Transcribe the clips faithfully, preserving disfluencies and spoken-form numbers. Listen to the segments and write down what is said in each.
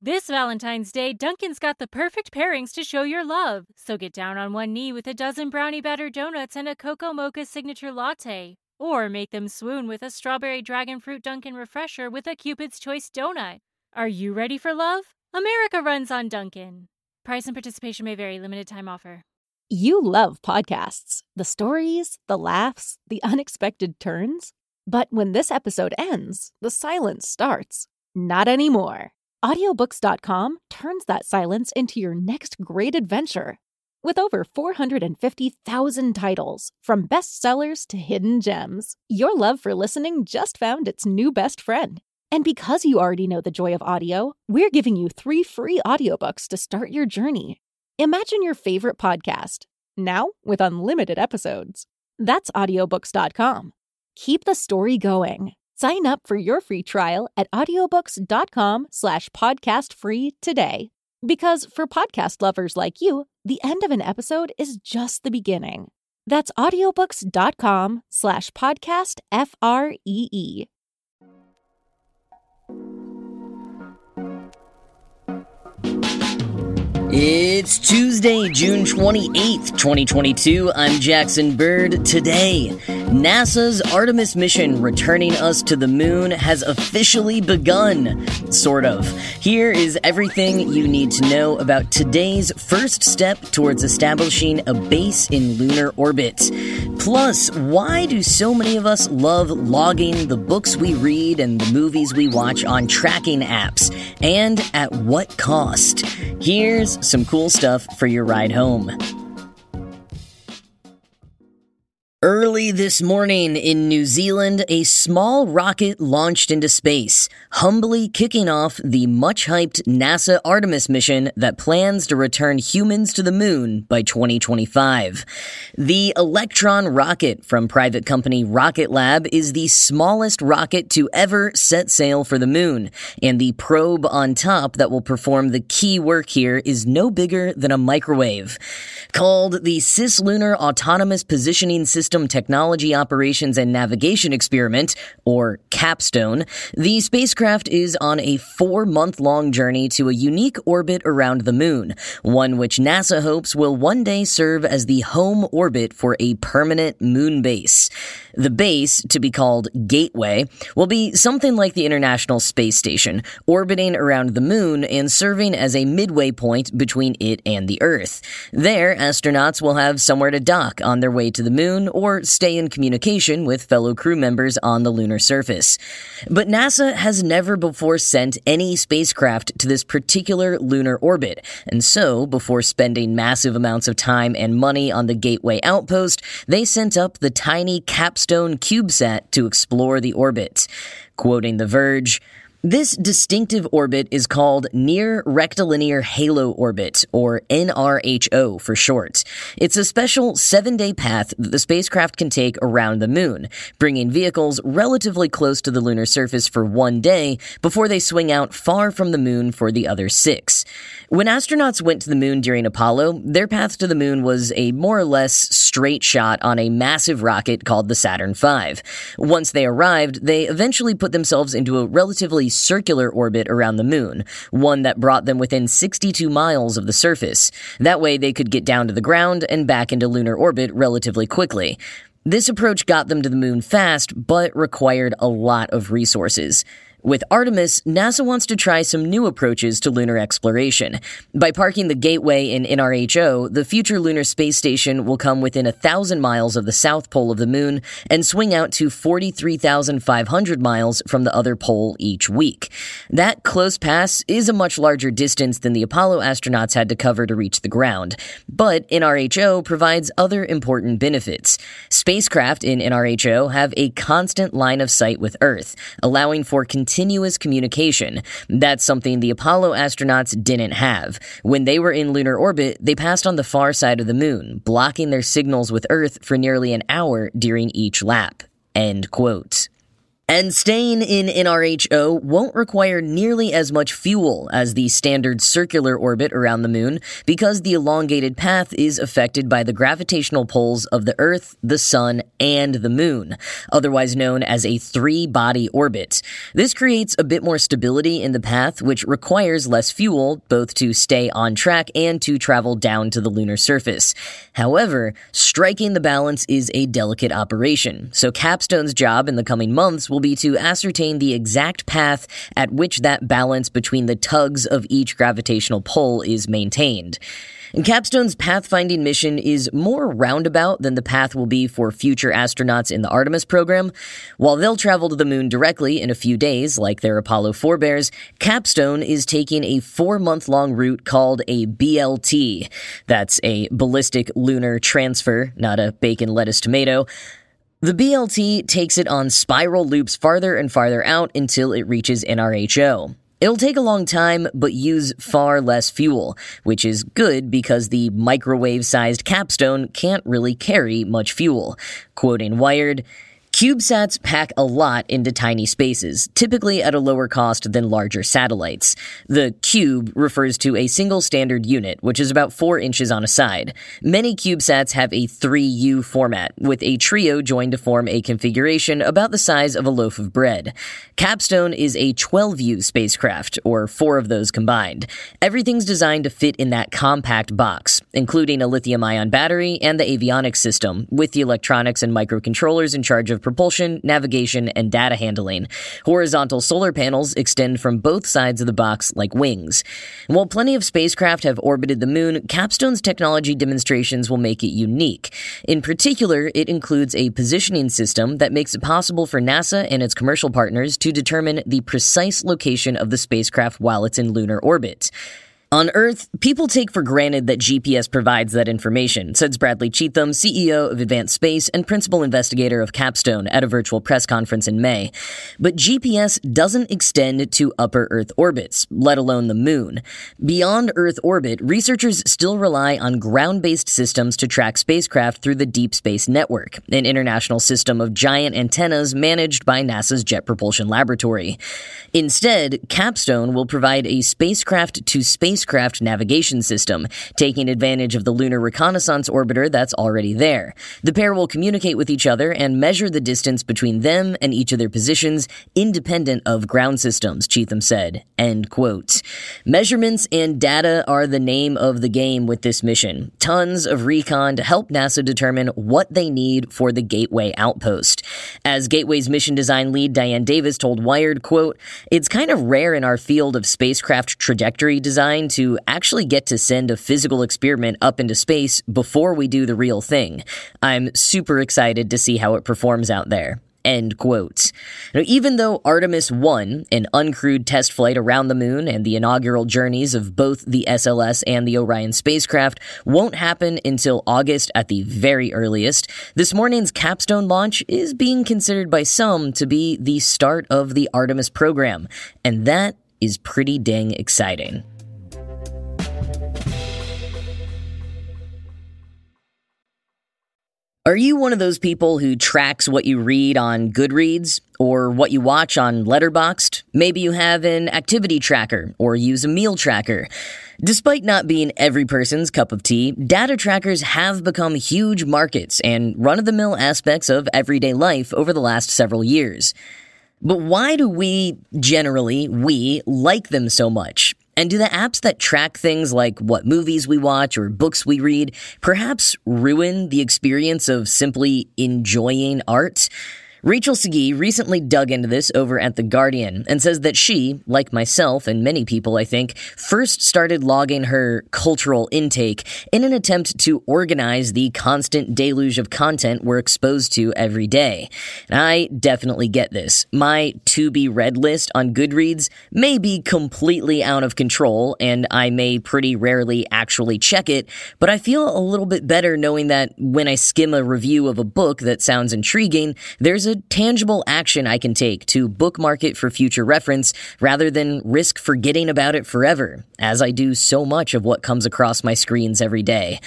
This Valentine's Day, Dunkin's got the perfect pairings to show your love. So get down on one knee with a dozen brownie batter donuts and a cocoa mocha signature latte. Or make them swoon with a strawberry dragon fruit Dunkin' refresher with a Cupid's Choice donut. Are you ready for love? America runs on Dunkin'. Price and participation may vary. Limited time offer. You love podcasts. The stories, the laughs, the unexpected turns. But when this episode ends, the silence starts. Not anymore. audiobooks dot com turns that silence into your next great adventure. With over four hundred fifty thousand titles, from bestsellers to hidden gems, your love for listening just found its new best friend. And because you already know the joy of audio, we're giving you three free audiobooks to start your journey. Imagine your favorite podcast, now with unlimited episodes. That's audiobooks dot com. Keep the story going. Sign up for your free trial at audiobooks dot com slash podcast free today. Because for podcast lovers like you, the end of an episode is just the beginning. That's audiobooks dot com slash podcast F R E E. It's Tuesday, June twenty-eighth, twenty twenty-two. I'm Jackson Bird. Today, NASA's Artemis mission returning us to the moon has officially begun. Sort of. Here is everything you need to know about today's first step towards establishing a base in lunar orbit. Plus, why do so many of us love logging the books we read and the movies we watch on tracking apps? And at what cost? Here's some cool stuff for your ride home. Early this morning in New Zealand, a small rocket launched into space, humbly kicking off the much-hyped NASA Artemis mission that plans to return humans to the moon by twenty twenty-five. The Electron rocket from private company Rocket Lab is the smallest rocket to ever set sail for the moon, and the probe on top that will perform the key work here is no bigger than a microwave. Called the Cislunar Autonomous Positioning System Technology Operations and Navigation Experiment, or CAPSTONE, the spacecraft is on a four-month-long journey to a unique orbit around the moon, one which NASA hopes will one day serve as the home orbit for a permanent moon base. The base, to be called Gateway, will be something like the International Space Station, orbiting around the moon and serving as a midway point between it and the Earth. There, astronauts will have somewhere to dock on their way to the moon or stay in communication with fellow crew members on the lunar surface. But NASA has never before sent any spacecraft to this particular lunar orbit, and so, before spending massive amounts of time and money on the Gateway outpost, they sent up the tiny Capstone CubeSat to explore the orbit. Quoting The Verge, "This distinctive orbit is called Near Rectilinear Halo Orbit, or N R H O for short. It's a special seven-day path that the spacecraft can take around the moon, bringing vehicles relatively close to the lunar surface for one day before they swing out far from the moon for the other six. When astronauts went to the moon during Apollo, their path to the moon was a more or less straight shot on a massive rocket called the Saturn five. Once they arrived, they eventually put themselves into a relatively circular orbit around the moon, one that brought them within sixty-two miles of the surface. That way they could get down to the ground and back into lunar orbit relatively quickly. This approach got them to the moon fast, but required a lot of resources. With Artemis, NASA wants to try some new approaches to lunar exploration. By parking the Gateway in N R H O, the future lunar space station will come within a thousand miles of the south pole of the moon and swing out to forty-three thousand five hundred miles from the other pole each week. That close pass is a much larger distance than the Apollo astronauts had to cover to reach the ground, but N R H O provides other important benefits. Spacecraft in N R H O have a constant line of sight with Earth, allowing for continuous Continuous communication. That's something the Apollo astronauts didn't have. When they were in lunar orbit, they passed on the far side of the moon, blocking their signals with Earth for nearly an hour during each lap. End quote. And staying in N R H O won't require nearly as much fuel as the standard circular orbit around the moon because the elongated path is affected by the gravitational pulls of the Earth, the Sun, and the Moon, otherwise known as a three-body orbit. This creates a bit more stability in the path, which requires less fuel, both to stay on track and to travel down to the lunar surface. However, striking the balance is a delicate operation, so Capstone's job in the coming months will be to ascertain the exact path at which that balance between the tugs of each gravitational pull is maintained. And Capstone's pathfinding mission is more roundabout than the path will be for future astronauts in the Artemis program. While they'll travel to the moon directly in a few days, like their Apollo forebears, Capstone is taking a four-month-long route called a B L T. That's a ballistic lunar transfer, not a bacon, lettuce, tomato. The B L T takes it on spiral loops farther and farther out until it reaches N R H O. It'll take a long time, but use far less fuel, which is good because the microwave-sized Capstone can't really carry much fuel. Quoting Wired, CubeSats pack a lot into tiny spaces, typically at a lower cost than larger satellites. The cube refers to a single standard unit, which is about four inches on a side. Many CubeSats have a three U format, with a trio joined to form a configuration about the size of a loaf of bread. Capstone is a twelve U spacecraft, or four of those combined. Everything's designed to fit in that compact box, including a lithium-ion battery and the avionics system, with the electronics and microcontrollers in charge of propulsion, navigation, and data handling. Horizontal solar panels extend from both sides of the box like wings. And while plenty of spacecraft have orbited the moon, Capstone's technology demonstrations will make it unique. In particular, it includes a positioning system that makes it possible for NASA and its commercial partners to determine the precise location of the spacecraft while it's in lunar orbit. On Earth, people take for granted that G P S provides that information, says Bradley Cheatham, C E O of Advanced Space and principal investigator of Capstone, at a virtual press conference in May. But G P S doesn't extend to upper Earth orbits, let alone the moon. Beyond Earth orbit, researchers still rely on ground-based systems to track spacecraft through the Deep Space Network, an international system of giant antennas managed by NASA's Jet Propulsion Laboratory. Instead, Capstone will provide a spacecraft-to-spacecraft Spacecraft navigation system, taking advantage of the Lunar Reconnaissance Orbiter that's already there. The pair will communicate with each other and measure the distance between them and each of their positions, independent of ground systems, Cheatham said. End quote. Measurements and data are the name of the game with this mission. Tons of recon to help NASA determine what they need for the Gateway outpost. As Gateway's mission design lead Diane Davis told Wired, quote, "It's kind of rare in our field of spacecraft trajectory design to actually get to send a physical experiment up into space before we do the real thing. I'm super excited to see how it performs out there." End quote. Now, even though Artemis one, an uncrewed test flight around the moon and the inaugural journeys of both the S L S and the Orion spacecraft, won't happen until August at the very earliest, this morning's Capstone launch is being considered by some to be the start of the Artemis program, and that is pretty dang exciting. Are you one of those people who tracks what you read on Goodreads or what you watch on Letterboxd? Maybe you have an activity tracker or use a meal tracker. Despite not being every person's cup of tea, data trackers have become huge markets and run-of-the-mill aspects of everyday life over the last several years. But why do we, generally, we, like them so much? And do the apps that track things like what movies we watch or books we read perhaps ruin the experience of simply enjoying art? Rachel Segui recently dug into this over at The Guardian and says that she, like myself and many people I think, first started logging her cultural intake in an attempt to organize the constant deluge of content we're exposed to every day. I definitely get this. My to-be-read list on Goodreads may be completely out of control, and I may pretty rarely actually check it, but I feel a little bit better knowing that when I skim a review of a book that sounds intriguing, there's a tangible action I can take to bookmark it for future reference rather than risk forgetting about it forever, as I do so much of what comes across my screens every day.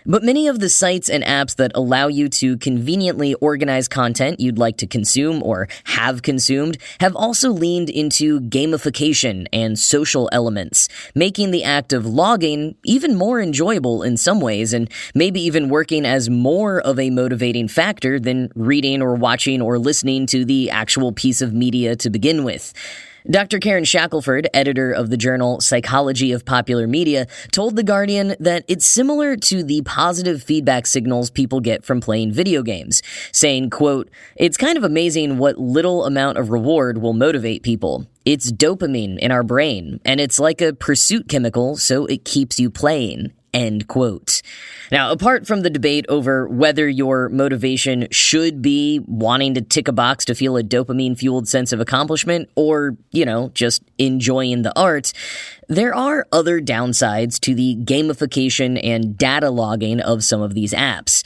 But many of the sites and apps that allow you to conveniently organize content you'd like to consume or have consumed have also leaned into gamification and social elements, making the act of logging even more enjoyable in some ways and maybe even working as more of a motivating factor than reading or watching or listening to the actual piece of media to begin with. Doctor Karen Shackelford, editor of the journal Psychology of Popular Media, told The Guardian that it's similar to the positive feedback signals people get from playing video games, saying, quote, "It's kind of amazing what little amount of reward will motivate people. It's dopamine in our brain, and it's like a pursuit chemical, so it keeps you playing." End quote. Now, apart from the debate over whether your motivation should be wanting to tick a box to feel a dopamine-fueled sense of accomplishment or, you know, just enjoying the art, there are other downsides to the gamification and data logging of some of these apps.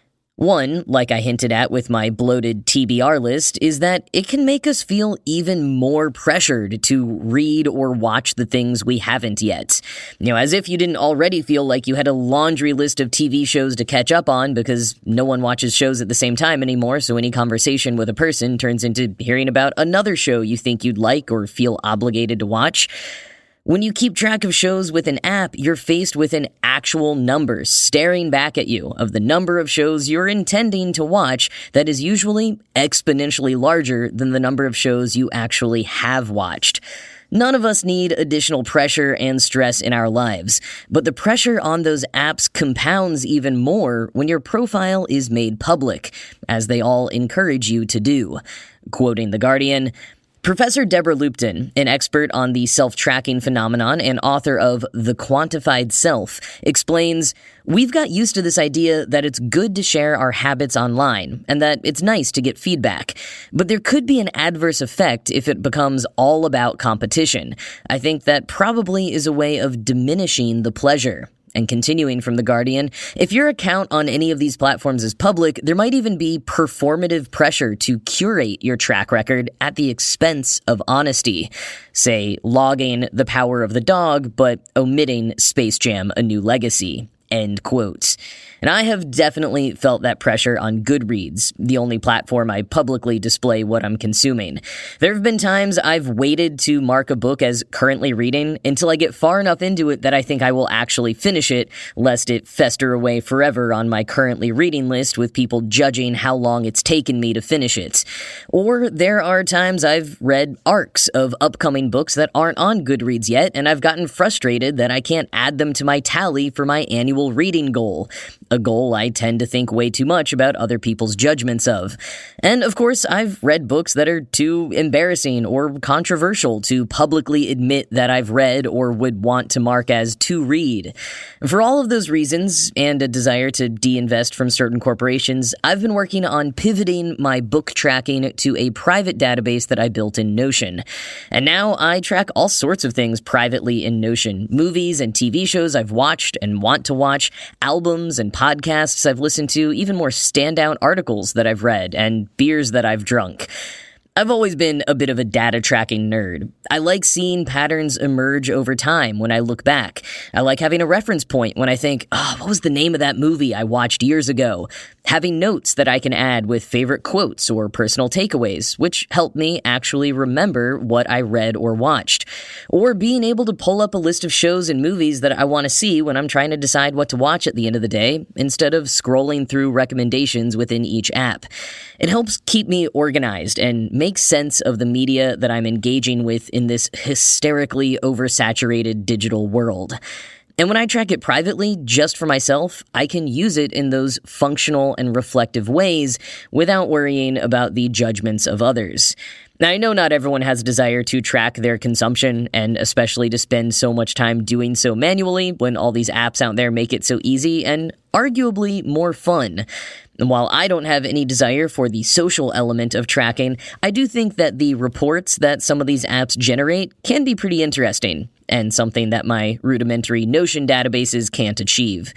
One, like I hinted at with my bloated T B R list, is that it can make us feel even more pressured to read or watch the things we haven't yet. You know, as if you didn't already feel like you had a laundry list of T V shows to catch up on because no one watches shows at the same time anymore, so any conversation with a person turns into hearing about another show you think you'd like or feel obligated to watch. When you keep track of shows with an app, you're faced with an actual number staring back at you of the number of shows you're intending to watch that is usually exponentially larger than the number of shows you actually have watched. None of us need additional pressure and stress in our lives, but the pressure on those apps compounds even more when your profile is made public, as they all encourage you to do. Quoting The Guardian, Professor Deborah Lupton, an expert on the self-tracking phenomenon and author of The Quantified Self, explains, "We've got used to this idea that it's good to share our habits online and that it's nice to get feedback. But there could be an adverse effect if it becomes all about competition. I think that probably is a way of diminishing the pleasure." And continuing from The Guardian, if your account on any of these platforms is public, there might even be performative pressure to curate your track record at the expense of honesty. Say, logging The Power of the Dog, but omitting Space Jam: A New Legacy. End quote. And I have definitely felt that pressure on Goodreads, the only platform I publicly display what I'm consuming. There have been times I've waited to mark a book as currently reading until I get far enough into it that I think I will actually finish it, lest it fester away forever on my currently reading list with people judging how long it's taken me to finish it. Or there are times I've read arcs of upcoming books that aren't on Goodreads yet, and I've gotten frustrated that I can't add them to my tally for my annual reading goal. A goal I tend to think way too much about other people's judgments of. And of course, I've read books that are too embarrassing or controversial to publicly admit that I've read or would want to mark as to read. For all of those reasons, and a desire to de-invest from certain corporations, I've been working on pivoting my book tracking to a private database that I built in Notion. And now I track all sorts of things privately in Notion. Movies and T V shows I've watched and want to watch, albums and podcasts I've listened to, even more standout articles that I've read, and beers that I've drunk. I've always been a bit of a data tracking nerd. I like seeing patterns emerge over time when I look back. I like having a reference point when I think, oh, what was the name of that movie I watched years ago? Having notes that I can add with favorite quotes or personal takeaways, which help me actually remember what I read or watched. Or being able to pull up a list of shows and movies that I want to see when I'm trying to decide what to watch at the end of the day, instead of scrolling through recommendations within each app. It helps keep me organized and make sense of the media that I'm engaging with in this hysterically oversaturated digital world. And when I track it privately, just for myself, I can use it in those functional and reflective ways without worrying about the judgments of others. Now, I know not everyone has a desire to track their consumption, and especially to spend so much time doing so manually when all these apps out there make it so easy and arguably more fun. And while I don't have any desire for the social element of tracking, I do think that the reports that some of these apps generate can be pretty interesting, and something that my rudimentary Notion databases can't achieve.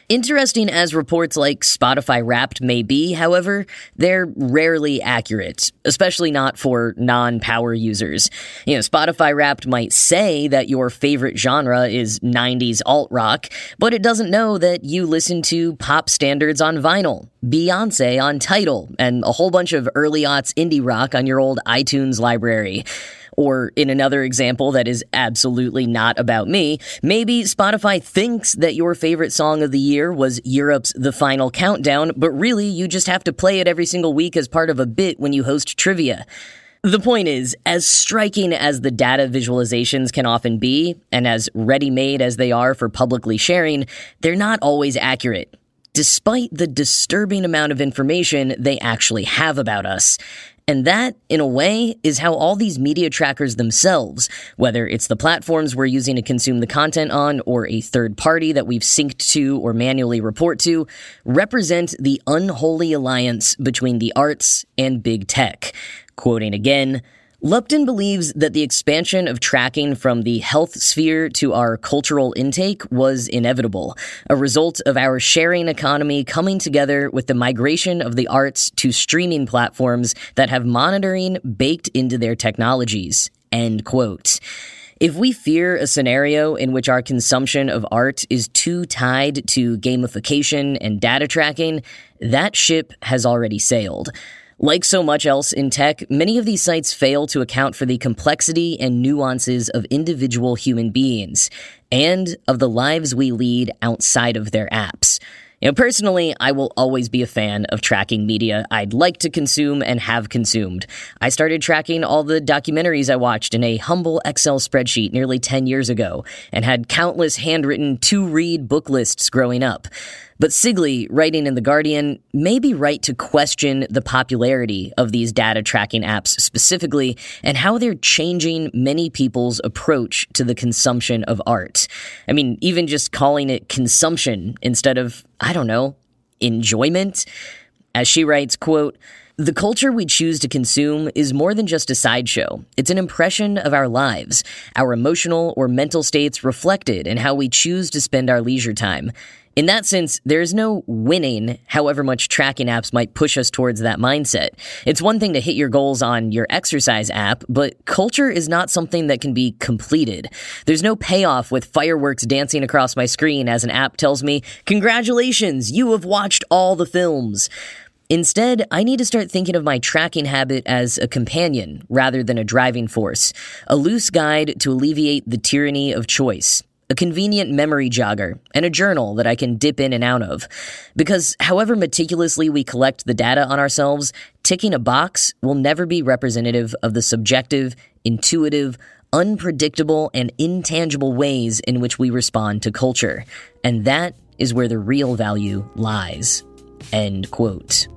Interesting as reports like Spotify Wrapped may be, however, they're rarely accurate, especially not for non-power users. You know, Spotify Wrapped might say that your favorite genre is nineties alt-rock, but it doesn't know that you listen to pop standards on vinyl, Beyonce on Tidal, and a whole bunch of early aughts indie rock on your old iTunes library. Or in another example that is absolutely not about me, maybe Spotify thinks that your favorite song of the year was Europe's The Final Countdown, but really you just have to play it every single week as part of a bit when you host trivia. The point is, as striking as the data visualizations can often be, and as ready-made as they are for publicly sharing, they're not always accurate, despite the disturbing amount of information they actually have about us. And that, in a way, is how all these media trackers themselves, whether it's the platforms we're using to consume the content on or a third party that we've synced to or manually report to, represent the unholy alliance between the arts and big tech. Quoting again, Lupton believes that the expansion of tracking from the health sphere to our cultural intake was inevitable, a result of our sharing economy coming together with the migration of the arts to streaming platforms that have monitoring baked into their technologies. End quote. If we fear a scenario in which our consumption of art is too tied to gamification and data tracking, that ship has already sailed. Like so much else in tech, many of these sites fail to account for the complexity and nuances of individual human beings, and of the lives we lead outside of their apps. You know, personally, I will always be a fan of tracking media I'd like to consume and have consumed. I started tracking all the documentaries I watched in a humble Excel spreadsheet nearly ten years ago, and had countless handwritten to-read book lists growing up. But Sigley, writing in The Guardian, may be right to question the popularity of these data tracking apps specifically, and how they're changing many people's approach to the consumption of art. I mean, even just calling it consumption instead of, I don't know, enjoyment? As she writes, quote, "The culture we choose to consume is more than just a sideshow. It's an impression of our lives, our emotional or mental states reflected in how we choose to spend our leisure time. In that sense, there is no winning, however much tracking apps might push us towards that mindset. It's one thing to hit your goals on your exercise app, but culture is not something that can be completed. There's no payoff with fireworks dancing across my screen as an app tells me, 'Congratulations, you have watched all the films.' Instead, I need to start thinking of my tracking habit as a companion rather than a driving force, a loose guide to alleviate the tyranny of choice, a convenient memory jogger, and a journal that I can dip in and out of. Because however meticulously we collect the data on ourselves, ticking a box will never be representative of the subjective, intuitive, unpredictable, and intangible ways in which we respond to culture. And that is where the real value lies." End quote.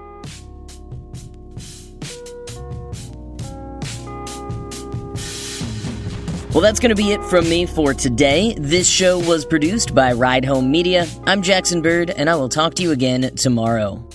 Well, that's going to be it from me for today. This show was produced by Ride Home Media. I'm Jackson Bird, and I will talk to you again tomorrow.